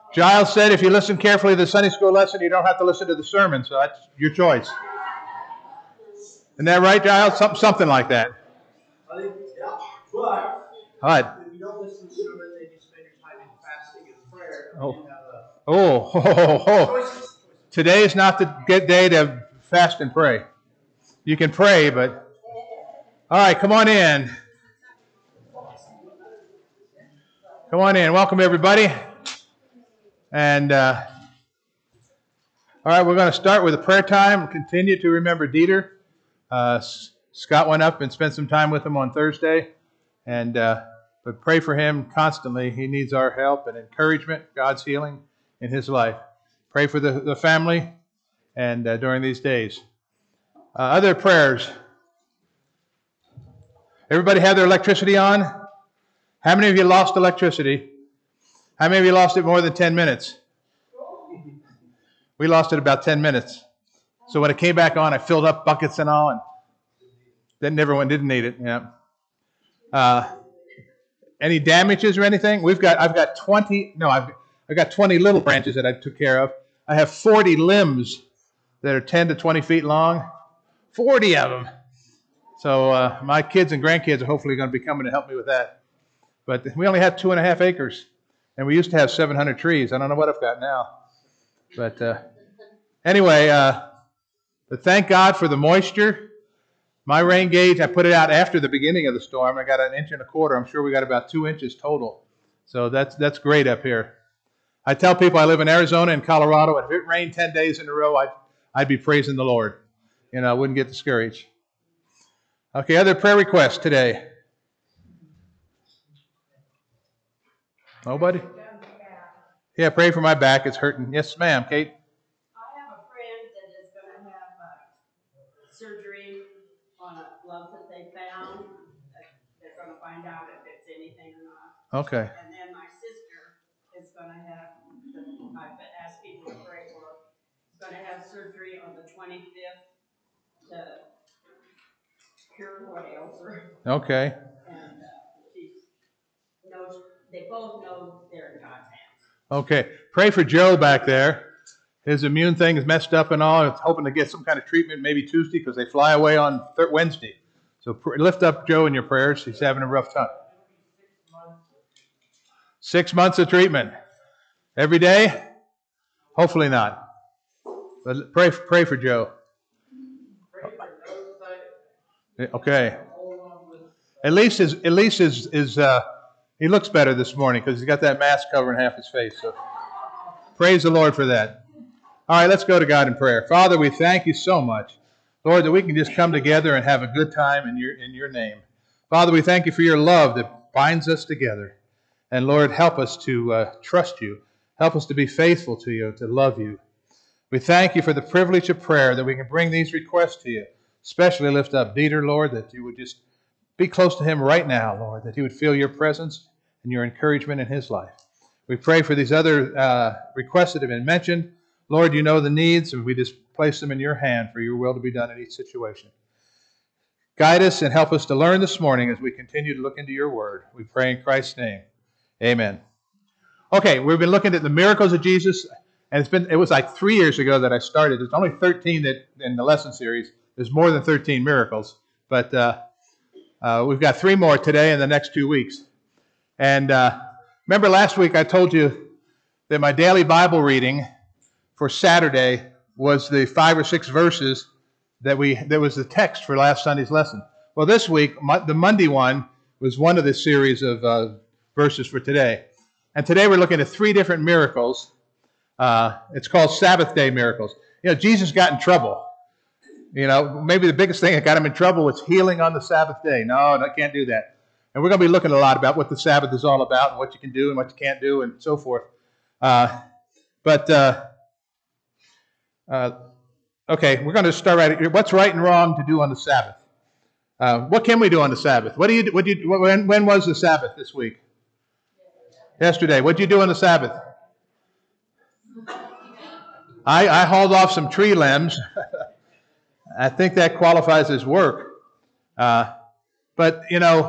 Giles said if you listen carefully to the Sunday school lesson, you don't have to listen to the sermon, so that's your choice. Isn't that right, Giles? Something like that. I think, yeah. But if you don't listen to the sermon, then you spend your time in fasting and prayer. Oh. Today is not the good day to fast and pray. You can pray, but... All right, come on in. Come on in. Welcome, everybody. And, all right, we're going to start with a prayer time. Continue to remember Dieter. Scott went up and spent some time with him on Thursday. And but pray for him constantly. He needs our help and encouragement, God's healing in his life. Pray for the family and during these days. Other prayers. Everybody have their electricity on? How many of you lost electricity? How many of you lost it more than 10 minutes? We lost it about 10 minutes. So when it came back on, I filled up buckets and all, and then everyone didn't need it. Yeah. Any damages or anything? I've got 20 little branches that I took care of. I have 40 limbs that are 10 to 20 feet long. 40 of them. So my kids and grandkids are hopefully going to be coming to help me with that. But we only had 2.5 acres, and we used to have 700 trees. I don't know what I've got now. But anyway, but thank God for the moisture. My rain gauge, I put it out after the beginning of the storm. I got 1.25 inches. I'm sure we got about 2 inches total. So that's great up here. I tell people I live in Arizona and Colorado, and if it rained 10 days in a row, I'd be praising the Lord. I wouldn't get discouraged. Okay, other prayer requests today. Nobody? Yeah, pray for my back. It's hurting. Yes, ma'am, Kate. I have a friend that is going to have surgery on a glove that they found. They're going to find out if it's anything or not. Okay. And then my sister is going to have, I've asked people to pray for her, is going to have surgery on the 25th to cure what ails her. Okay. And they both know they're in God's hands. Okay. Pray for Joe back there. His immune thing is messed up and all. It's hoping to get some kind of treatment maybe Tuesday because they fly away on Wednesday. So lift up Joe in your prayers. He's having a rough time. 6 months of treatment. Every day? Hopefully not. But pray for Joe. Okay. At least he looks better this morning because he's got that mask covering half his face. So praise the Lord for that. All right, let's go to God in prayer. Father, we thank you so much, Lord, that we can just come together and have a good time in your name. Father, we thank you for your love that binds us together. And Lord, help us to trust you. Help us to be faithful to you, to love you. We thank you for the privilege of prayer that we can bring these requests to you. Especially lift up Dieter, Lord, that you would just be close to him right now, Lord, that he would feel your presence and your encouragement in his life. We pray for these other requests that have been mentioned. Lord, you know the needs, and we just place them in your hand for your will to be done in each situation. Guide us and help us to learn this morning as we continue to look into your word. We pray in Christ's name. Amen. Okay, we've been looking at the miracles of Jesus, and it was like 3 years ago that I started. There's only 13 that in the lesson series. There's more than 13 miracles, but we've got 3 more today in the next 2 weeks. And remember last week I told you that my daily Bible reading for Saturday was the 5 or 6 verses that was the text for last Sunday's lesson. Well, this week, the Monday one was one of the series of verses for today. And today we're looking at 3 different miracles. It's called Sabbath day miracles. Jesus got in trouble. Maybe the biggest thing that got him in trouble was healing on the Sabbath day. No, I can't do that. And we're going to be looking a lot about what the Sabbath is all about and what you can do and what you can't do and so forth. Okay, we're going to start right here. What's right and wrong to do on the Sabbath? What can we do on the Sabbath? When was the Sabbath this week? Yesterday. What did you do on the Sabbath? I hauled off some tree limbs. I think that qualifies as work. But,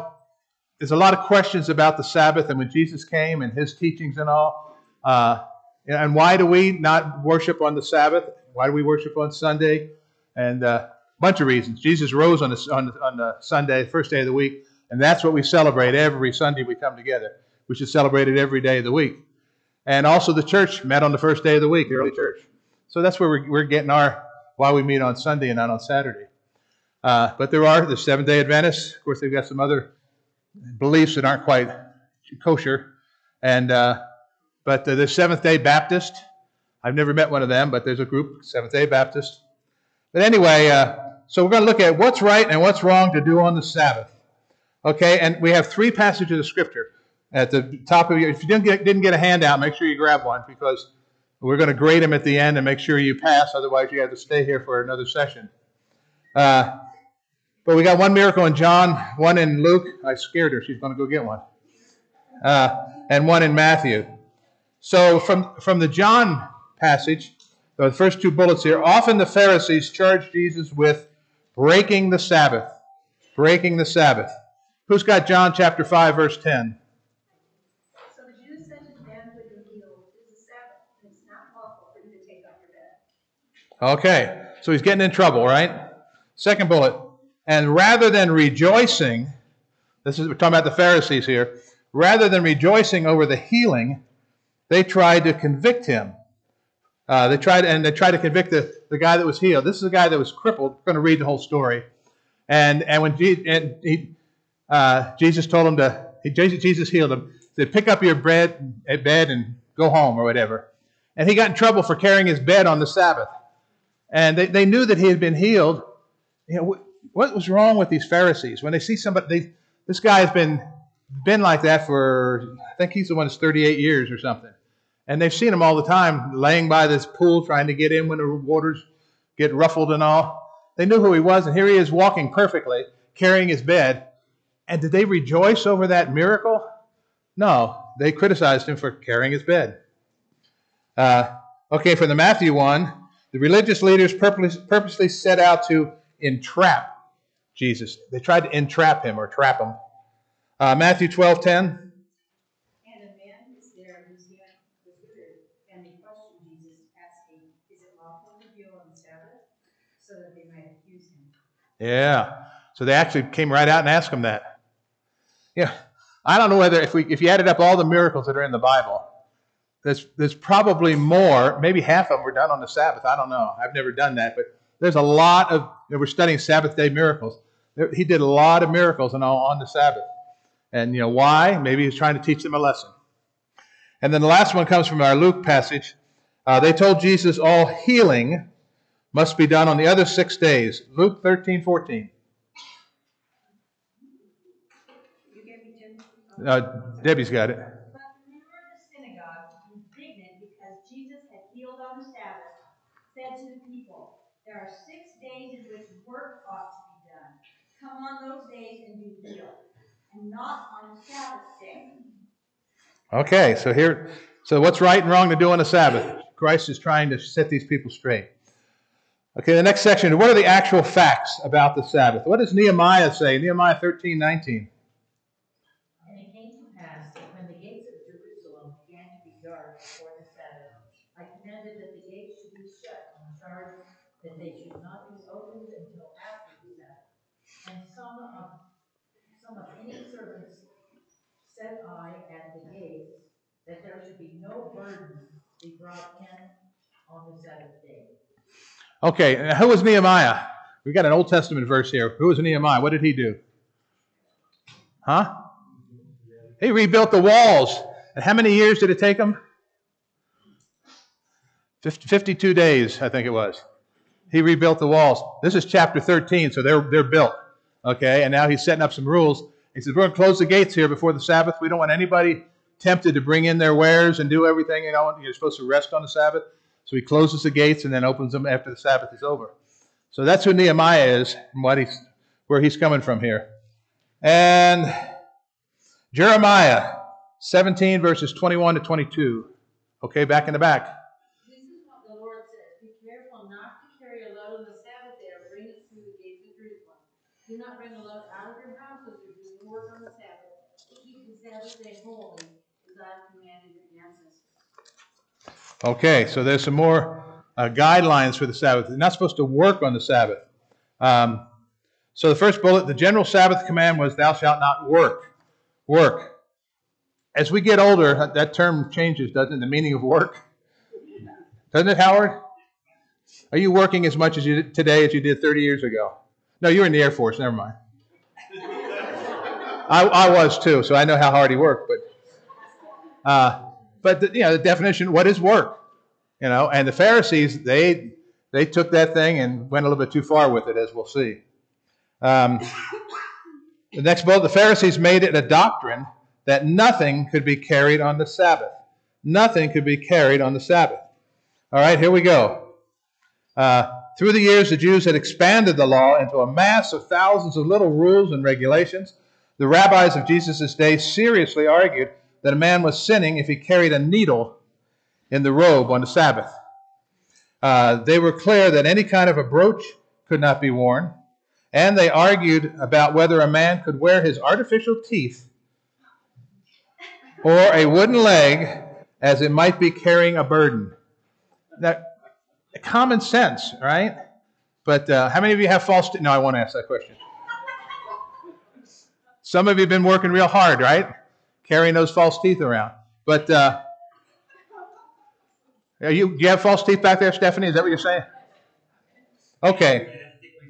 there's a lot of questions about the Sabbath and when Jesus came and his teachings and all. And why do we not worship on the Sabbath? Why do we worship on Sunday? And a bunch of reasons. Jesus rose on the Sunday, first day of the week, and that's what we celebrate every Sunday we come together. We should celebrate it every day of the week. And also the church met on the first day of the week, the early church. So that's where we're getting why we meet on Sunday and not on Saturday. But there are the Seventh-day Adventists. Of course, they've got some other beliefs that aren't quite kosher. And but the Seventh-day Baptist, I've never met one of them, but there's a group, Seventh-day Baptist. But anyway, so we're going to look at what's right and what's wrong to do on the Sabbath. Okay, and we have 3 passages of Scripture at the top of your. If you didn't get a handout, make sure you grab one, because we're going to grade them at the end and make sure you pass. Otherwise, you have to stay here for another session. But we got one miracle in John, one in Luke. I scared her. She's going to go get one. And one in Matthew. So from the John passage, the first 2 bullets here, often the Pharisees charged Jesus with breaking the Sabbath. Breaking the Sabbath. Who's got John chapter 5, verse 10? So the Jews said to the man who had been healed, "It is the Sabbath, and it's not lawful for you to take up your bed." Okay, so he's getting in trouble, right? Second bullet. And rather than rejoicing, we're talking about the Pharisees here, rather than rejoicing over the healing, they tried to convict him. They tried to convict the guy that was healed. This is a guy that was crippled. We're going to read the whole story. And when Jesus told him Jesus healed him, said, "Pick up your bed and go home," or whatever. And he got in trouble for carrying his bed on the Sabbath. And they knew that he had been healed. You know, what was wrong with these Pharisees? When they see somebody, this guy has been like that for, I think he's the one that's 38 years or something. And they've seen him all the time laying by this pool trying to get in when the waters get ruffled and all. They knew who he was, and here he is walking perfectly, carrying his bed. And did they rejoice over that miracle? No, they criticized him for carrying his bed. Okay, for the Matthew one, the religious leaders purposely set out to entrap Jesus. They tried to entrap him or trap him. Matthew 12:10. And a man was there whose hand was withered, and they questioned Jesus, asking, "Is it lawful to heal on the Sabbath?" So that they might accuse him. Yeah. So they actually came right out and asked him that. Yeah. I don't know whether if you added up all the miracles that are in the Bible, there's probably more. Maybe half of them were done on the Sabbath. I don't know. I've never done that, but there's a lot of. We're studying Sabbath day miracles. He did a lot of miracles and all on the Sabbath. And you know why? Maybe he was trying to teach them a lesson. And then the last one comes from our Luke passage. They told Jesus all healing must be done on the other 6 days. Luke 13:14. You gave me 10. Debbie's got it. But the ruler of the synagogue, indignant because Jesus had healed on the Sabbath, said to the people, "There are 6 days in which work ought to be done. Come on those days and be healed, and not on the Sabbath day." Okay, so what's right and wrong to do on the Sabbath? Christ is trying to set these people straight. Okay, the next section, what are the actual facts about the Sabbath? What does Nehemiah say? Nehemiah 13:19. And it came to pass that when the gates of Jerusalem began to be dark before the Sabbath, I commanded that the gates should be shut on charge that they should not be opened until after the Sabbath. And some of any servants set I at the gates, that there should be no burden be brought in on the Sabbath day. Okay, now who was Nehemiah? We've got an Old Testament verse here. Who was Nehemiah? What did he do? Huh? He rebuilt the walls. And how many years did it take him? 52 days, I think it was. He rebuilt the walls. This is chapter 13, so they're built. Okay, and now he's setting up some rules. He says, we're going to close the gates here before the Sabbath. We don't want anybody tempted to bring in their wares and do everything. You know, you're supposed to rest on the Sabbath. So he closes the gates and then opens them after the Sabbath is over. So that's who Nehemiah is and where he's coming from here. And Jeremiah 17 verses 21 to 22. Okay, back in the back. This is what the Lord says. Be careful not to carry a load on the Sabbath day or bring it through the gates of Jerusalem. Do not bring a load out of your houses or do work on the Sabbath. Keep the Sabbath day holy, as I have commanded your ancestors. Okay, so there's some more guidelines for the Sabbath. You're not supposed to work on the Sabbath. So the first bullet, the general Sabbath command was, thou shalt not work. Work. As we get older, that term changes, doesn't it? The meaning of work. Doesn't it, Howard? Are you working as much as you did today as you did 30 years ago? No, you were in the Air Force. Never mind. I was too, so I know how hard he worked. But the definition, what is work? And the Pharisees, they took that thing and went a little bit too far with it, as we'll see. The next bullet, the Pharisees made it a doctrine that nothing could be carried on the Sabbath. Nothing could be carried on the Sabbath. All right, here we go. Through the years, the Jews had expanded the law into a mass of thousands of little rules and regulations. The rabbis of Jesus' day seriously argued that a man was sinning if he carried a needle in the robe on the Sabbath. They were clear that any kind of a brooch could not be worn, and they argued about whether a man could wear his artificial teeth or a wooden leg, as it might be carrying a burden. Now, common sense, right? But how many of you have false teeth? No, I won't ask that question. Some of you have been working real hard, right? Carrying those false teeth around. But do you have false teeth back there, Stephanie? Is that what you're saying? Okay.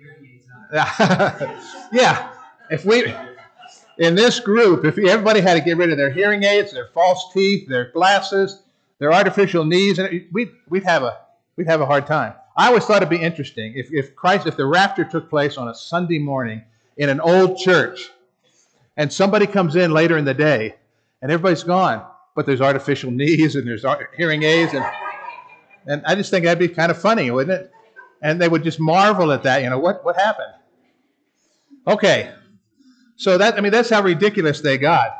Yeah. In this group, if everybody had to get rid of their hearing aids, their false teeth, their glasses, their artificial knees, we'd have a hard time. I always thought it'd be interesting if the rapture took place on a Sunday morning in an old church, and somebody comes in later in the day, and everybody's gone, but there's artificial knees and there's hearing aids, and I just think that'd be kind of funny, wouldn't it? And they would just marvel at that. What happened? Okay, so that's how ridiculous they got.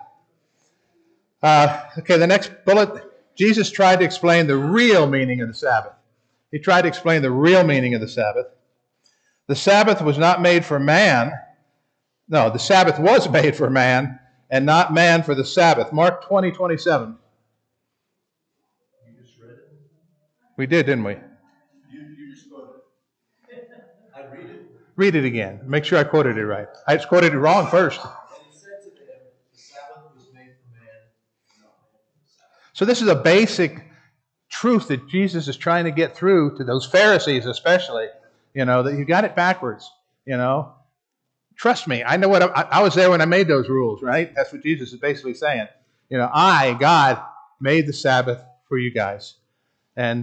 Okay, the next bullet. Jesus tried to explain the real meaning of the Sabbath. He tried to explain the real meaning of the Sabbath. The Sabbath was not made for man. No, the Sabbath was made for man, and not man for the Sabbath. Mark 20:27. You just read it? We did, didn't we? You just quoted it. I'd read it. Read it again. Make sure I quoted it right. I just quoted it wrong first. And he said to them, the Sabbath was made for man, not man for the Sabbath. So this is a basic truth that Jesus is trying to get through to those Pharisees especially, that you got it backwards, Trust me, I know what I was there when I made those rules, right? That's what Jesus is basically saying. I, God, made the Sabbath for you guys. And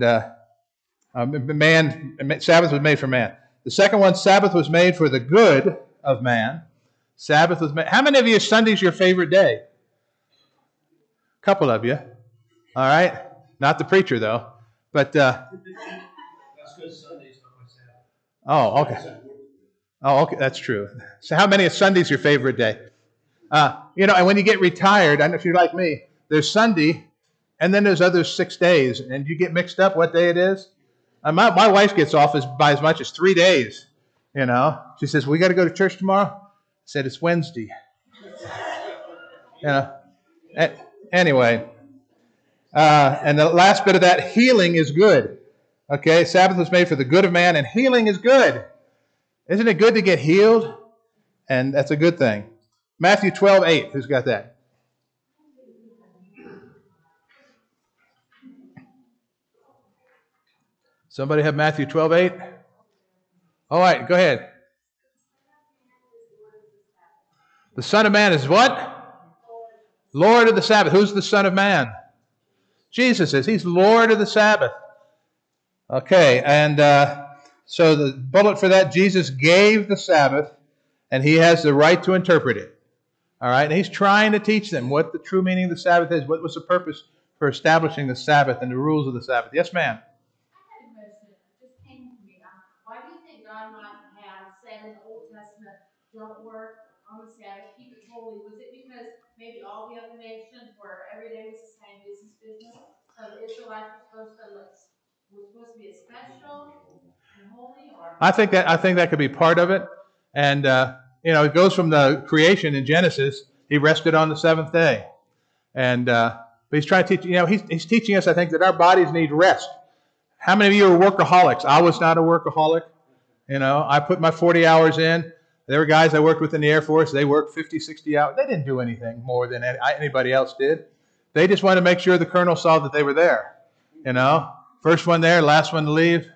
Sabbath was made for man. The second one, Sabbath was made for the good of man. Sabbath was made. How many of you, Sunday's your favorite day? A couple of you. All right. Not the preacher, though. But That's because Sunday's not my Sabbath. Oh, okay. Oh, okay. That's true. So how many of Sunday's your favorite day? And when you get retired, I don't know if you're like me, there's Sunday, and then there's other 6 days, and you get mixed up what day it is. My wife gets off by as much as 3 days. She says, we got to go to church tomorrow? I said, it's Wednesday. Anyway. And the last bit of that, healing is good. Okay, Sabbath was made for the good of man, and healing is good. Isn't it good to get healed? And that's a good thing. Matthew 12:8. Who's got that? Somebody have Matthew 12:8? All right, go ahead. The Son of Man is what? Lord of the Sabbath. Who's the Son of Man? Jesus is. He's Lord of the Sabbath. Okay, and so the bullet for that, Jesus gave the Sabbath, and he has the right to interpret it. All right, and he's trying to teach them what the true meaning of the Sabbath is. What was the purpose for establishing the Sabbath and the rules of the Sabbath? Yes, ma'am. I had a question. It just came to me. Why do you think God might have said in the Old Testament, don't work on the Sabbath, keep it holy? Was it because maybe all the other nations where every day was the same business? So the Israelites were supposed to be a special and holy? Or? I think that could be part of it. And, it goes from the creation in Genesis. He rested on the seventh day. And But he's trying to teach, he's teaching us, I think, that our bodies need rest. How many of you are workaholics? I was not a workaholic. I put my 40 hours in. There were guys I worked with in the Air Force. They worked 50, 60 hours. They didn't do anything more than anybody else did. They just wanted to make sure the colonel saw that they were there. First one there, last one to leave.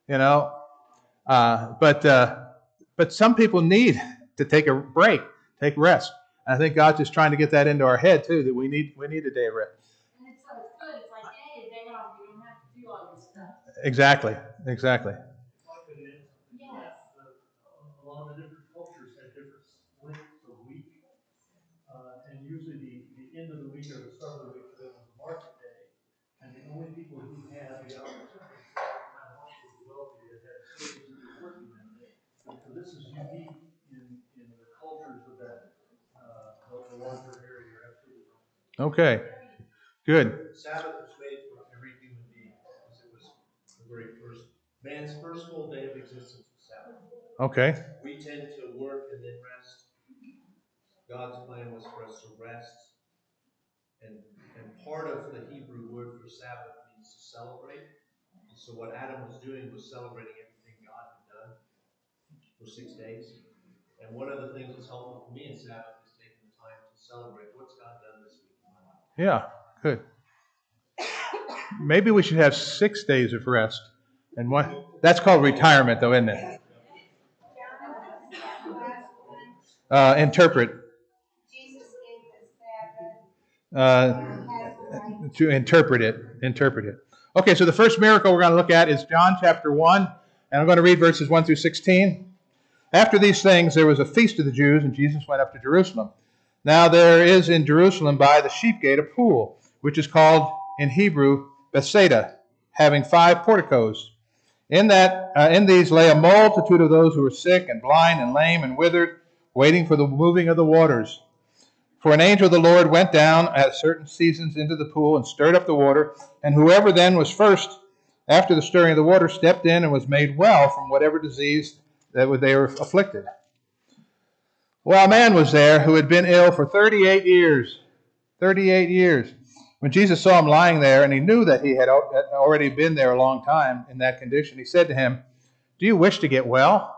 But some people need to take a break, take rest. And I think God's just trying to get that into our head too, that we need a day of rest. And it's good. It's like, hey, day off. You don't have to do all this stuff. Exactly. Yes. A lot of the different cultures have different lengths of week. And usually the end of the week or the start of the week for them is a market day. And the only people who have the opportunity to have also the wealthy that have services to working that day. So this is unique in the cultures of that the larger area. You're absolutely right. Okay. Good. Sabbath was made for every human being because it was the very first man's first full day of existence was Sabbath. Okay. We tend to work and then rest. God's plan was for us to rest. And part of the Hebrew word for Sabbath means to celebrate. And so what Adam was doing was celebrating everything God had done for 6 days. And one of the things that's helpful for me in Sabbath is taking the time to celebrate what's God done this week in my life. Yeah, good. Maybe we should have 6 days of rest. And that's called retirement, though, isn't it? Interpret. Jesus gave the Sabbath. To interpret it. Okay, so the first miracle we're going to look at is John chapter 1, and I'm going to read verses 1 through 16. After these things, there was a feast of the Jews, and Jesus went up to Jerusalem. Now there is in Jerusalem by the sheep gate a pool, which is called in Hebrew Bethsaida, having 5 porticos. In these lay a multitude of those who were sick and blind and lame and withered, waiting for the moving of the waters. For an angel of the Lord went down at certain seasons into the pool and stirred up the water, and whoever then was first after the stirring of the water stepped in and was made well from whatever disease that they were afflicted. Well, a man was there who had been ill for 38 years. 38 years. When Jesus saw him lying there, and he knew that he had already been there a long time in that condition, he said to him, "Do you wish to get well?"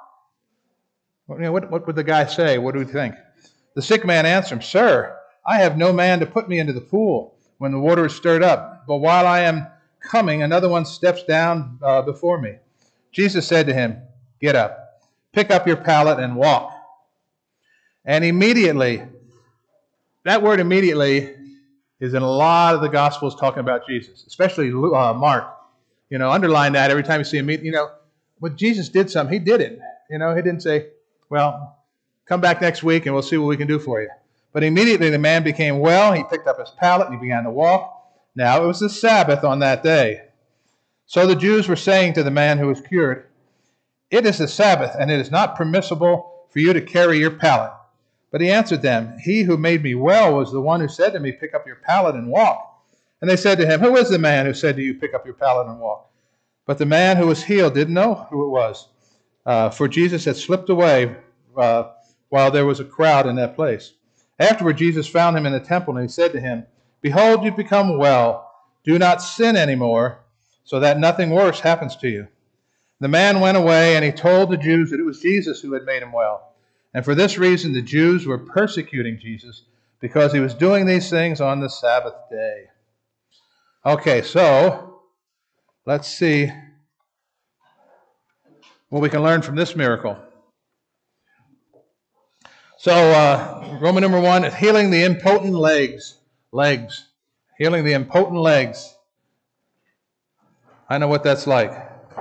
What would the guy say? What do you think? The sick man answered him, "Sir, I have no man to put me into the pool when the water is stirred up. But while I am coming, another one steps down before me." Jesus said to him, "Get up, pick up your pallet and walk." And immediately, that word immediately is in a lot of the Gospels talking about Jesus, especially Mark. Underline that every time you see him. When Jesus did something, he did it. He didn't say, "Well, come back next week and we'll see what we can do for you." But immediately the man became well. He picked up his pallet and he began to walk. Now it was the Sabbath on that day. So the Jews were saying to the man who was cured, "It is the Sabbath, and it is not permissible for you to carry your pallet." But he answered them, "He who made me well was the one who said to me, 'Pick up your pallet and walk.'" And they said to him, "Who is the man who said to you, 'Pick up your pallet and walk'?" But the man who was healed didn't know who it was, for Jesus had slipped away while there was a crowd in that place. Afterward, Jesus found him in the temple, and he said to him, "Behold, you've become well. Do not sin anymore, so that nothing worse happens to you." The man went away, and he told the Jews that it was Jesus who had made him well. And for this reason, the Jews were persecuting Jesus, because he was doing these things on the Sabbath day. Okay, so let's see what we can learn from this miracle. So, Roman number 1 is healing the impotent legs. Legs. Healing the impotent legs. I know what that's like.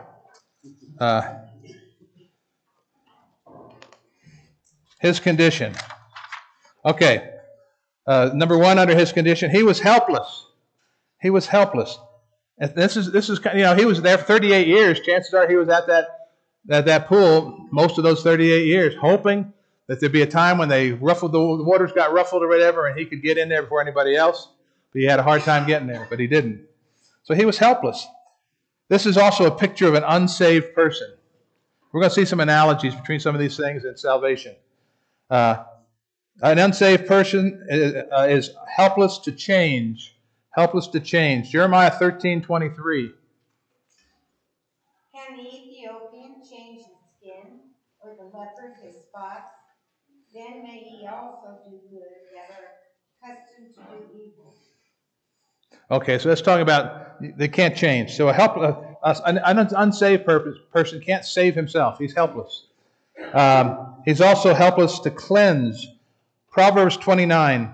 His condition. Okay. Number 1 under his condition, he was helpless. He was helpless. And this is he was there for 38 years. Chances are he was at that pool most of those 38 years, hoping that there'd be a time when the waters got ruffled or whatever, and he could get in there before anybody else. But he had a hard time getting there, but he didn't. So he was helpless. This is also a picture of an unsaved person. We're going to see some analogies between some of these things and salvation. An unsaved person is helpless to change helpless to change. Jeremiah 13:23. Can the Ethiopian change his skin, or the leopard his spots? Then may ye also do good that are accustomed to do evil. Okay, so let's talk about they can't change. So an unsaved person can't save himself. He's helpless. He's also helpless to cleanse. Proverbs 29.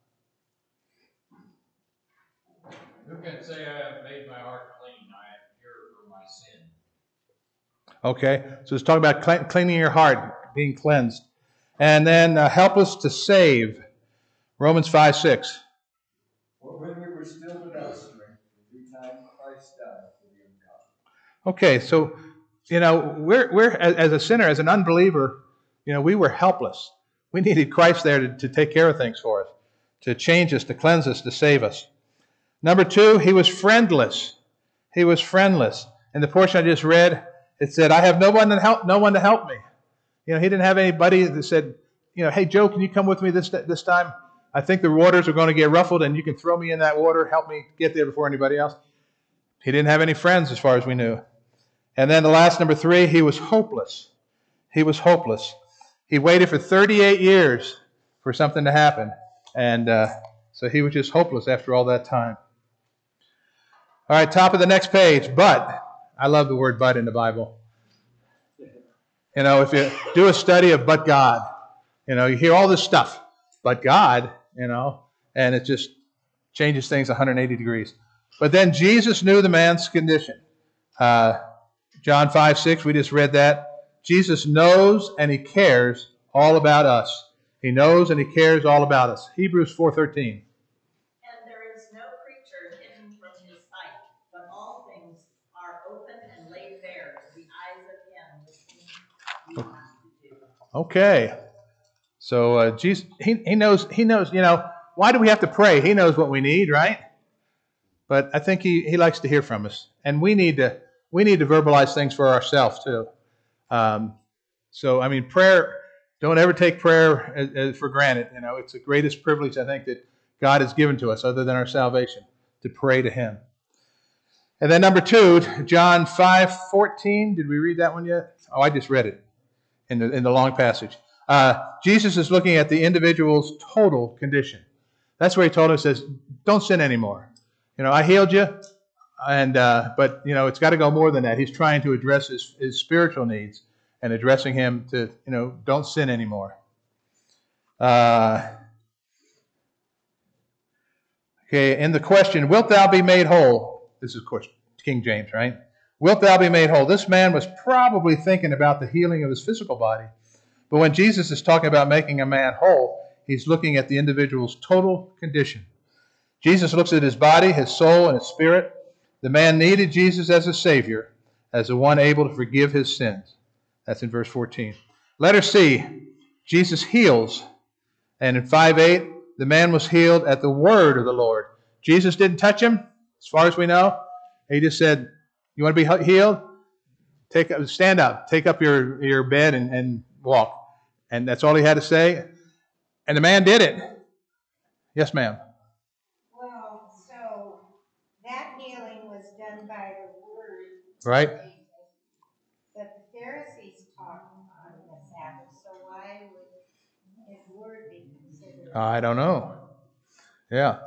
Who can say I have made my heart clean? I am pure from my sin. Okay, so it's talking about cleaning your heart, being cleansed. And then helpless to save. Romans 5:6. For when we were still without strength, in due time Christ died for the ungodly. Okay, so, we're as a sinner, as an unbeliever, we were helpless. We needed Christ there to take care of things for us, to change us, to cleanse us, to save us. Number 2, he was friendless. He was friendless. In the portion I just read, it said, I have no one to help me. He didn't have anybody that said, hey, Joe, can you come with me this time? I think the waters are going to get ruffled and you can throw me in that water. Help me get there before anybody else. He didn't have any friends as far as we knew. And then the last, number 3, he was hopeless. He was hopeless. He waited for 38 years for something to happen. And so he was just hopeless after all that time. All right, top of the next page, but. I love the word but in the Bible. If you do a study of but God, you hear all this stuff, but God, and it just changes things 180 degrees. But then Jesus knew the man's condition. John 5:6, we just read that. Jesus knows and he cares all about us. He knows and he cares all about us. Hebrews 4:13. And there is no creature hidden from his sight, but all things are open and laid bare to the eyes of him with whom you have to do. Okay. So Jesus, he knows, why do we have to pray? He knows what we need, right? But I think he likes to hear from us. And we need to verbalize things for ourselves too. Prayer, don't ever take prayer as for granted. It's the greatest privilege I think that God has given to us other than our salvation, to pray to him. And then number 2, John 5:14. Did we read that one yet? Oh, I just read it in the long passage. Jesus is looking at the individual's total condition. That's where he told us, says, don't sin anymore. I healed you, but it's got to go more than that. He's trying to address his spiritual needs and addressing him to, don't sin anymore. Okay, in the question, wilt thou be made whole? This is, of course, King James, right? Wilt thou be made whole? This man was probably thinking about the healing of his physical body. But when Jesus is talking about making a man whole, he's looking at the individual's total condition. Jesus looks at his body, his soul, and his spirit. The man needed Jesus as a Savior, as the one able to forgive his sins. That's in verse 14. Letter C, Jesus heals. And in 5:8, the man was healed at the word of the Lord. Jesus didn't touch him, as far as we know. He just said, you want to be healed? Stand up, take up your bed and walk. And that's all he had to say. And the man did it. Yes, ma'am. Well, so that healing was done by the word. Right. But the Pharisees taught on the Sabbath, so why would his word be considered? I don't know. Yeah.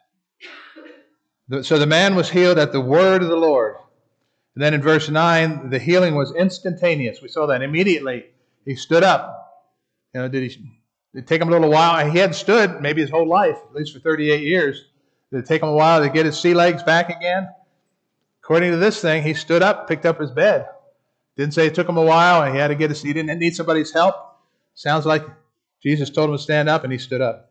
So the man was healed at the word of the Lord. And then in verse 9, the healing was instantaneous. We saw that immediately. He stood up. Did it take him a little while? He hadn't stood maybe his whole life, at least for 38 years. Did it take him a while to get his sea legs back again? According to this thing, he stood up, picked up his bed. Didn't say it took him a while and he didn't need somebody's help. Sounds like Jesus told him to stand up and he stood up.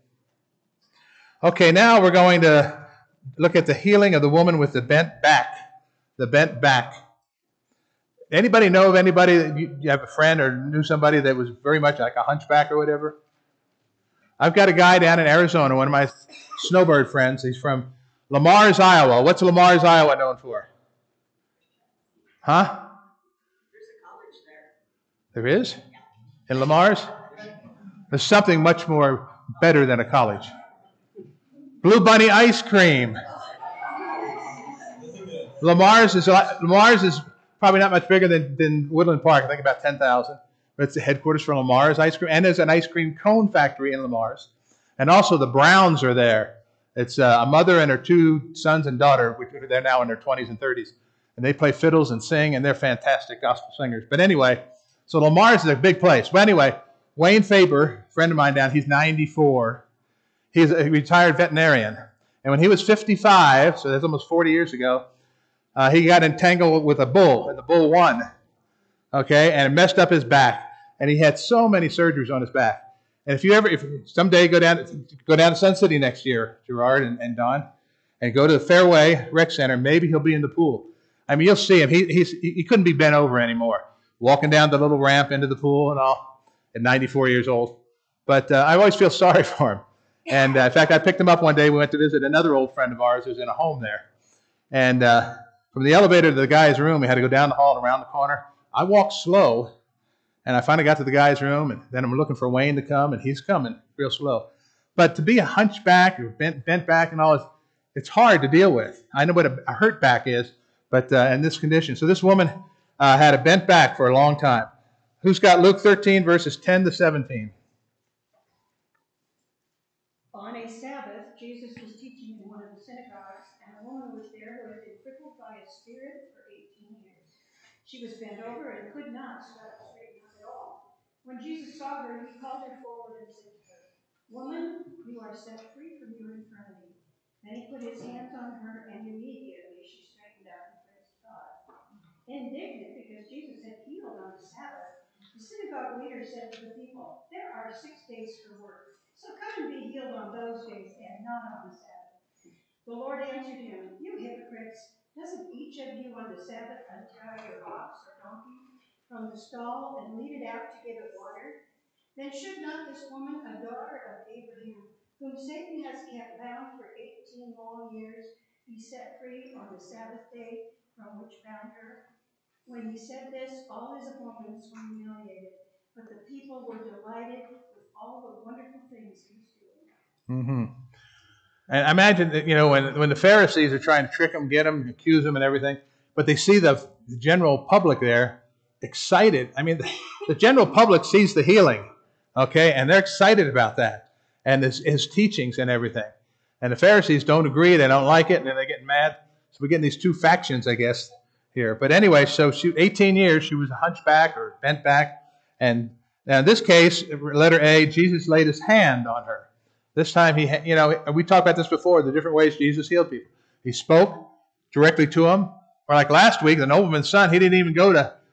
Okay, now we're going to look at the healing of the woman with the bent back. The bent back. Anybody know of anybody that you have a friend or knew somebody that was very much like a hunchback or whatever? I've got a guy down in Arizona, one of my snowbird friends. He's from Lamar's, Iowa. What's Lamar's, Iowa known for? Huh? There's a college there. There is? In Lamar's? There's something much more better than a college. Blue Bunny ice cream. Lamar's is probably not much bigger than Woodland Park. I think about 10,000. But it's the headquarters for Lamar's ice cream, and there's an ice cream cone factory in Lamar's, and also the Browns are there. It's a mother and her two sons and daughter, which they're now in their 20s and 30s, and they play fiddles and sing, and they're fantastic gospel singers. But anyway, so Lamar's is a big place. But anyway, Wayne Faber, a friend of mine down, he's 94. He's a retired veterinarian. And when he was 55, so that's almost 40 years ago, he got entangled with a bull, and the bull won. Okay, and it messed up his back. And he had so many surgeries on his back. And if someday go down to Sun City next year, Gerard and Don, and go to the Fairway Rec Center, maybe he'll be in the pool. I mean, you'll see him. He couldn't be bent over anymore, walking down the little ramp into the pool and all, at 94 years old. But I always feel sorry for him. And in fact, I picked him up one day. We went to visit another old friend of ours who's in a home there. And from the elevator to the guy's room, we had to go down the hall and around the corner. I walked slow, and I finally got to the guy's room, and then I'm looking for Wayne to come, and he's coming real slow. But to be a hunchback or bent back and all, it's hard to deal with. I know what a hurt back is, but in this condition. So this woman had a bent back for a long time. Who's got Luke 13, verses 10 to 17? On a Sabbath, Jesus was teaching in one of the synagogues, and a woman was there who had been crippled by a spirit for 18 years. She was bent over and could not stand up straight at all. When Jesus saw her, he called her forward and said to her, "Woman, you are set free from your infirmity." Then he put his hands on her, and immediately she straightened up and praised God. Indignant because Jesus had healed on the Sabbath, the synagogue leader said to the people, "There are 6 days for work, so come and be healed on those days and not on the Sabbath." The Lord answered him, "You hypocrites, doesn't each of you on the Sabbath untie your ox or donkey from the stall and lead it out to give it water? Then should not this woman, a daughter of Abraham, whom Satan has kept bound for 18 long years, be set free on the Sabbath day from which bound her?" When he said this, all his opponents were humiliated, but the people were delighted with all the wonderful things he was doing. Mm-hmm. And I imagine that, when the Pharisees are trying to trick him, get him, accuse him and everything, but they see the general public there excited. I mean, the general public sees the healing, okay, and they're excited about that and his teachings and everything. And the Pharisees don't agree, they don't like it, and then they get mad. So we're getting these two factions, I guess, here. But anyway, so 18 years, she was a hunchback or bent back. And now in this case, letter A, Jesus laid his hand on her. This time, we talked about this before, the different ways Jesus healed people. He spoke directly to him. Or like last week, the nobleman's son, he didn't even go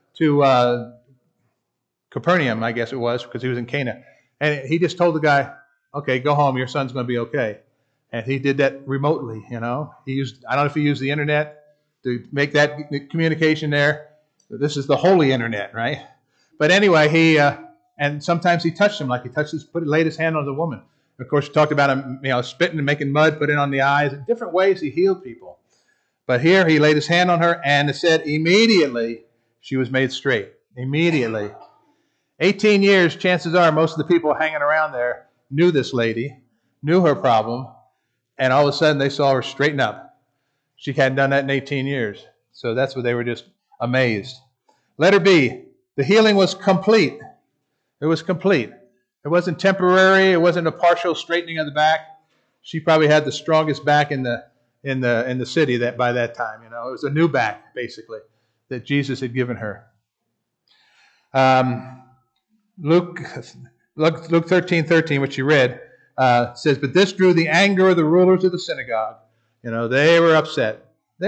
to Capernaum, I guess it was, because he was in Cana. And he just told the guy, "Okay, go home, your son's going to be okay." And he did that remotely, He used, I don't know if he used the internet to make that communication there. This is the holy internet, right? But anyway, and sometimes he touched him, like he laid his hand on the woman. Of course, we talked about him, spitting and making mud, put it on the eyes. In different ways he healed people. But here he laid his hand on her, and it said immediately she was made straight. Immediately. 18 years, chances are most of the people hanging around there knew this lady, knew her problem, and all of a sudden they saw her straighten up. She hadn't done that in 18 years. So that's what they were just amazed. Letter B, the healing was complete. It was complete. It wasn't temporary. It wasn't a partial straightening of the back. She probably had the strongest back in the city that by that time. It was a new back, basically, that Jesus had given her. Luke 13:13, which you read, says, "But this drew the anger of the rulers of the synagogue." They were upset. They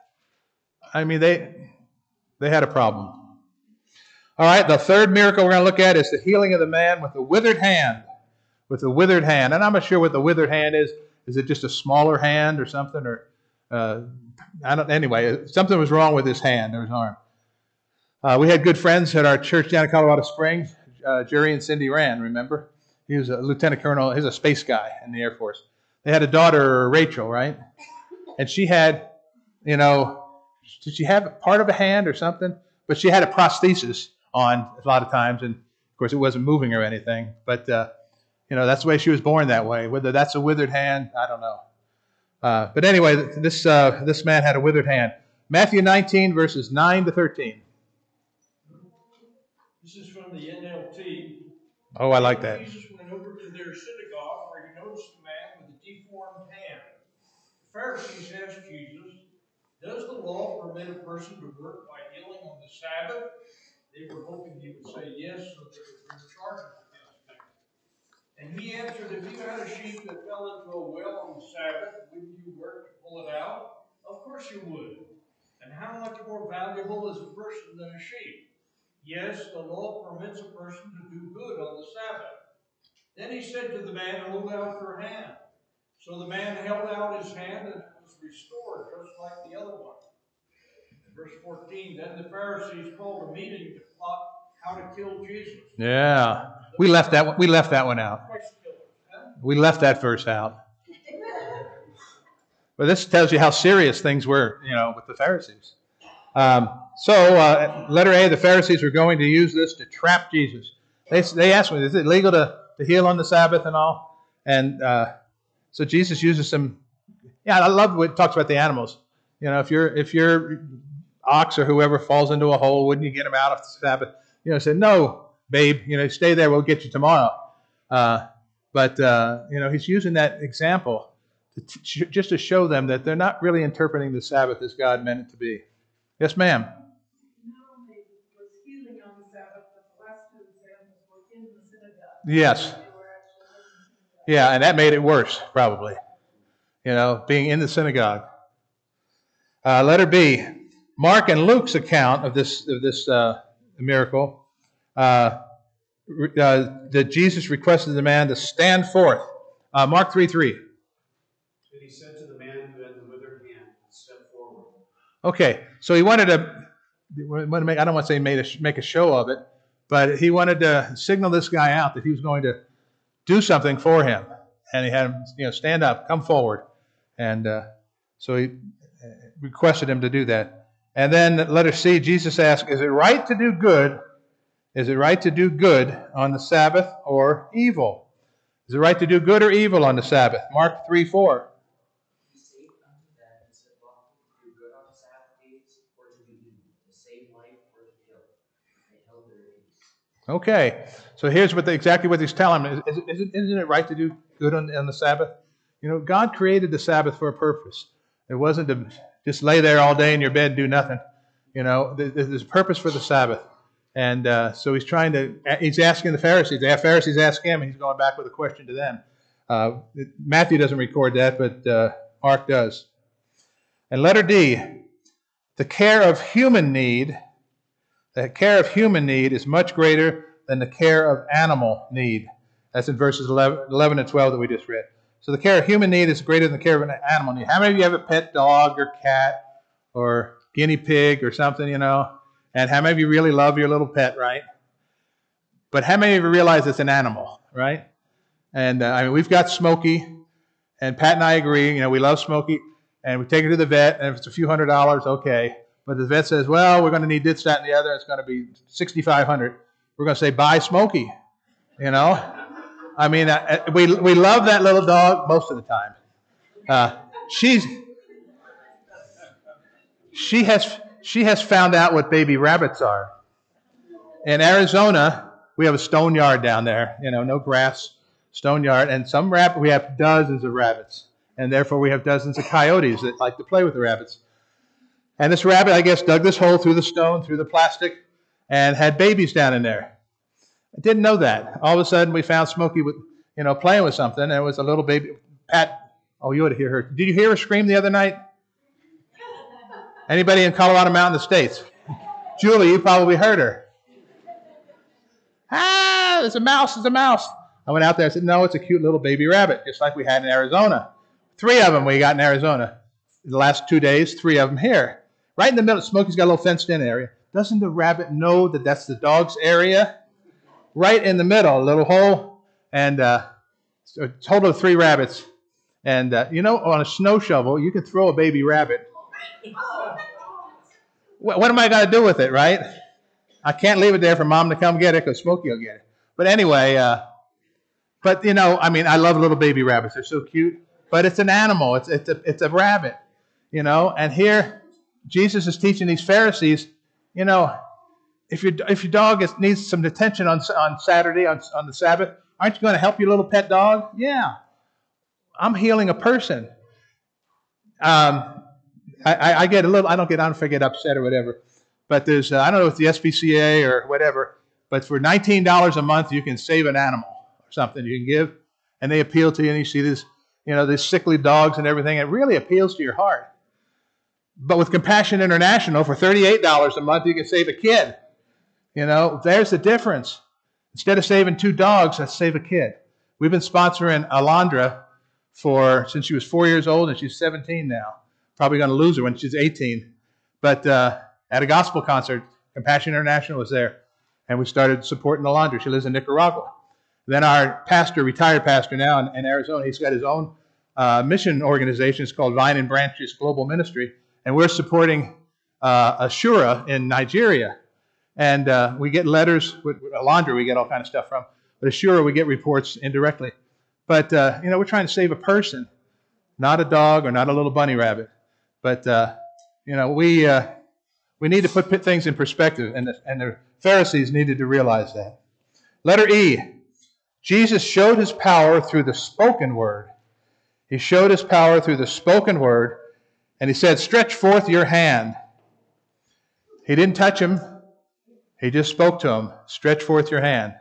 had a problem. All right, the third miracle we're going to look at is the healing of the man with the withered hand. With the withered hand. And I'm not sure what the withered hand is. Is it just a smaller hand or something? Or anyway, something was wrong with his hand or his arm. We had good friends at our church down in Colorado Springs. Jerry and Cindy Rand, remember? He was a lieutenant colonel. He's a space guy in the Air Force. They had a daughter, Rachel, right? And she had, did she have part of a hand or something? But she had a prosthesis on a lot of times, and of course it wasn't moving or anything. But that's the way she was born that way. Whether that's a withered hand, I don't know. But anyway, this man had a withered hand. Matthew 19, verses 9 to 13. This is from the NLT. Oh, I like that. Jesus went over to their synagogue where he noticed a man with a deformed hand. The Pharisees asked Jesus, "Does the law permit a person to work by healing on the Sabbath?" They were hoping he would say yes, so they would bring charges against him. And he answered, "If you had a sheep that fell into a well on the Sabbath, wouldn't you work to pull it out? Of course you would. And how much more valuable is a person than a sheep? Yes, the law permits a person to do good on the Sabbath." Then he said to the man, "Hold out your hand." So the man held out his hand, and it was restored, just like the other one. In verse 14, then the Pharisees called a meeting to plot how to kill Jesus. Yeah. We left that one out. We left that verse out. But this tells you how serious things were, with the Pharisees. So, letter A, the Pharisees were going to use this to trap Jesus. They asked me, is it legal to heal on the Sabbath and all? And so Jesus uses some. Yeah, I love what it talks about the animals. If your ox or whoever falls into a hole, wouldn't you get him out of the Sabbath? Say, no, babe, stay there. We'll get you tomorrow. But he's using that example just to show them that they're not really interpreting the Sabbath as God meant it to be. Yes, ma'am. Not only was healing on the Sabbath, but the last two examples were in the synagogue. Yes. Yeah, and that made it worse, probably. Being in the synagogue. Letter B. Mark and Luke's account of this miracle, that Jesus requested the man to stand forth. Mark 3:3. And he said to the man who had the withered hand, "Step forward." Okay, so he wanted to make, I don't want to say make a show of it, but he wanted to signal this guy out that he was going to do something for him. And he had him, stand up, come forward. And so he requested him to do that. And then letter C, Jesus asked, is it right to do good? Is it right to do good on the Sabbath or evil? Is it right to do good or evil on the Sabbath? Mark 3:4. Okay, so here's exactly what he's telling him. Isn't it right to do good on the Sabbath? God created the Sabbath for a purpose. It wasn't to just lay there all day in your bed and do nothing. There's a purpose for the Sabbath. And so he's asking the Pharisees. The Pharisees ask him, and he's going back with a question to them. Matthew doesn't record that, but Mark does. And letter D, the care of human need is much greater than the care of animal need. That's in verses 11 and 12 that we just read. So the care of human need is greater than the care of an animal need. How many of you have a pet dog or cat or guinea pig or something, And how many of you really love your little pet, right? But how many of you realize it's an animal, right? And we've got Smokey, and Pat and I agree. We love Smokey, and we take her to the vet, and if it's a few $100s, okay. But the vet says, well, we're going to need this, that, and the other. It's going to be $6,500. We're going to say, buy Smokey, We love that little dog most of the time. She has found out what baby rabbits are. In Arizona, we have a stone yard down there. No grass, stone yard, and we have dozens of rabbits, and therefore we have dozens of coyotes that like to play with the rabbits. And this rabbit, I guess, dug this hole through the stone, through the plastic, and had babies down in there. I didn't know that. All of a sudden, we found Smokey playing with something, and it was a little baby. Pat, you ought to hear her. Did you hear her scream the other night? Anybody in Colorado Mountain Estates? Julie, you probably heard her. There's a mouse, there's a mouse. I went out there and said, no, it's a cute little baby rabbit, just like we had in Arizona. 3 of them we got in Arizona. The last 2 days, 3 of them here. Right in the middle, Smokey's got a little fenced-in area. Doesn't the rabbit know that that's the dog's area? Right in the middle, a little hole, and so a total of 3 rabbits. And, on a snow shovel, you can throw a baby rabbit. What am I going to do with it, right? I can't leave it there for Mom to come get it because Smokey will get it. But anyway, I love little baby rabbits. They're so cute. But it's an animal. It's a rabbit, And here, Jesus is teaching these Pharisees, you know, if your dog needs some attention on Saturday, on the Sabbath, aren't you going to help your little pet dog? Yeah. I'm healing a person. I get a little, I don't get upset or whatever, but there's, I don't know if it's the SPCA or whatever, but for $19 a month, you can save an animal or something you can give, and they appeal to you, and you see this, you know, these sickly dogs and everything. It really appeals to your heart. But with Compassion International, for $38 a month, you can save a kid. You know, there's the difference. Instead of saving 2 dogs, let's save a kid. We've been sponsoring Alondra since she was 4 years old, and she's 17 now. Probably going to lose her when she's 18. But at a gospel concert, Compassion International was there, and we started supporting Alondra. She lives in Nicaragua. Then our pastor, retired pastor now in Arizona, he's got his own mission organization. It's called Vine and Branches Global Ministry, and we're supporting Ashura in Nigeria. And we get letters with Alondra, we get all kind of stuff from. But Ashura, we get reports indirectly. But, you know, we're trying to save a person, not a dog or not a little bunny rabbit. But, you know, we need to put things in perspective, and the Pharisees needed to realize that. Letter E, Jesus showed his power through the spoken word. He showed his power through the spoken word, and he said, stretch forth your hand. He didn't touch him. He just spoke to him, stretch forth your hand.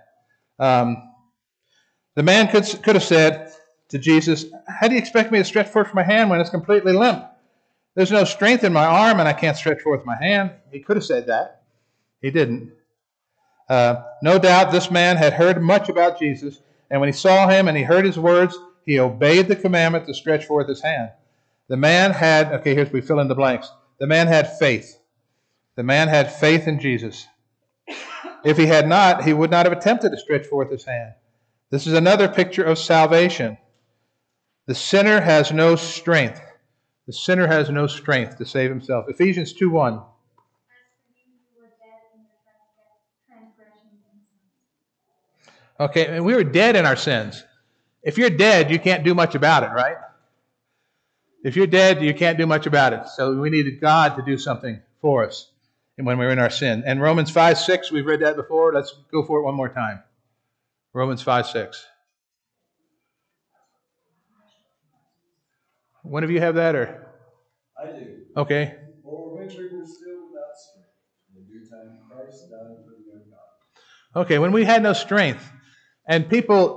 The man could have said to Jesus, how do you expect me to stretch forth my hand when it's completely limp? There's no strength in my arm and I can't stretch forth my hand. He could have said that. He didn't. No doubt this man had heard much about Jesus, and when he saw him and he heard his words, he obeyed the commandment to stretch forth his hand. The man had, okay, here's we fill in the blanks. The man had faith. The man had faith in Jesus. If he had not, he would not have attempted to stretch forth his hand. This is another picture of salvation. The sinner has no strength. The sinner has no strength to save himself. Ephesians 2:1. Okay, and we were dead in our sins. If you're dead, you can't do much about it, right? If you're dead, you can't do much about it. So we needed God to do something for us when we were in our sin. And Romans 5:6, we've read that before. Let's go for it one more time. Romans 5:6. One of you have that, or? I do. Okay. For when we were still without strength, in due time Christ died for the ungodly. Okay, when we had no strength. And people,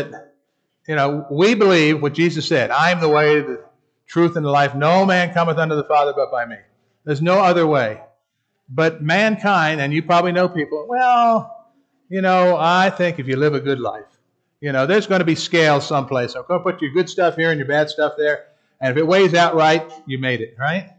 we believe what Jesus said. I am the way, the truth, and the life. No man cometh unto the Father but by me. There's no other way. But mankind, and you probably know people, I think if you live a good life, there's going to be scales someplace. I'm going to put your good stuff here and your bad stuff there. And if it weighs out right, you made it, right?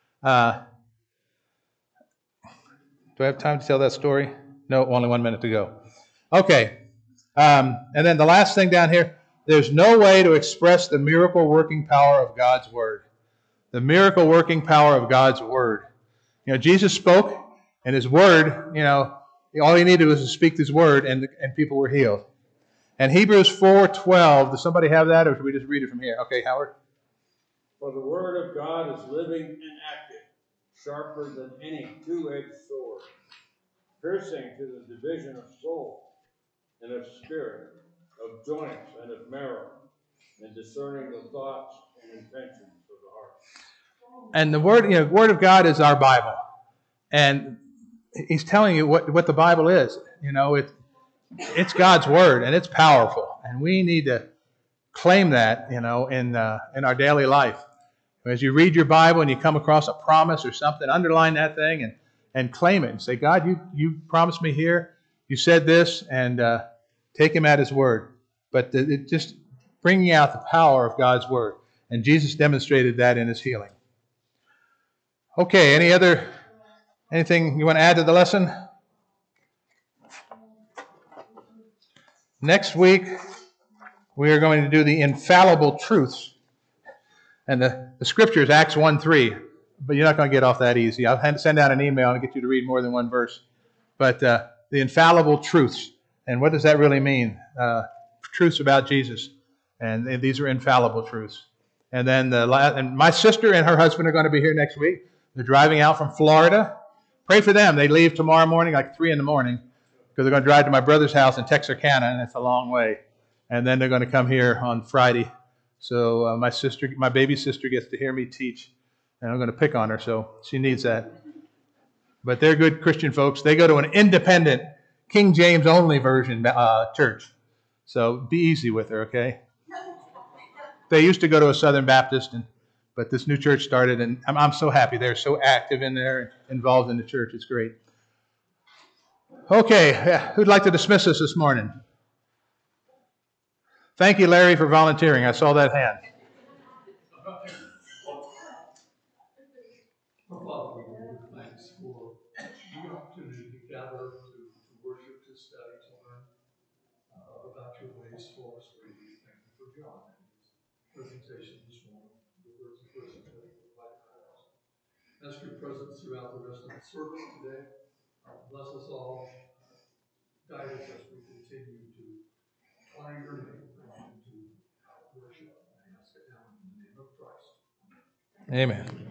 Do I have time to tell that story? No, only 1 minute to go. Okay. And then the last thing down here, there's no way to express the miracle working power of God's Word. The miracle working power of God's Word. Jesus spoke, and His Word, all He needed was to speak His Word, and people were healed. And Hebrews 4:12, does somebody have that, or should we just read it from here? Okay, Howard. For the Word of God is living and active, sharper than any two-edged sword, piercing to the division of soul and of spirit, of joints and of marrow, and discerning the thoughts and intentions of the heart. And the Word of God is our Bible. And He's telling you what the Bible is. It's God's Word, and it's powerful. And we need to claim that, in our daily life. As you read your Bible and you come across a promise or something, underline that thing and claim it. And say, God, you promised me here. You said this, and take Him at His word. But it just bringing out the power of God's Word. And Jesus demonstrated that in His healing. Okay, anything you want to add to the lesson? Next week, we are going to do the infallible truths. And the scripture is Acts 1:3. But you're not going to get off that easy. I'll send out an email and get you to read more than one verse. But the infallible truths. And what does that really mean? Truths about Jesus. And these are infallible truths. And then and my sister and her husband are going to be here next week. They're driving out from Florida. Pray for them. They leave tomorrow morning, like 3 in the morning, because they're going to drive to my brother's house in Texarkana, and it's a long way. And then they're going to come here on Friday. So my baby sister gets to hear me teach, and I'm going to pick on her, so she needs that. But they're good Christian folks. They go to an independent, King James only version church. So be easy with her, okay? They used to go to a Southern Baptist, but this new church started, and I'm so happy. They're so active in there, involved in the church. It's great. Okay, who'd like to dismiss us this morning? Thank you, Larry, for volunteering. I saw that hand. Our Father, we give you thanks for the opportunity to gather, to worship, to study, to learn about your ways for us. We thank you for John and his presentation this morning, the words of wisdom that he provided for us. Ask your presence throughout the rest of the service today. Bless us all. Guide us as we continue to honor your name and to worship. I ask it now in the name of Christ. Amen.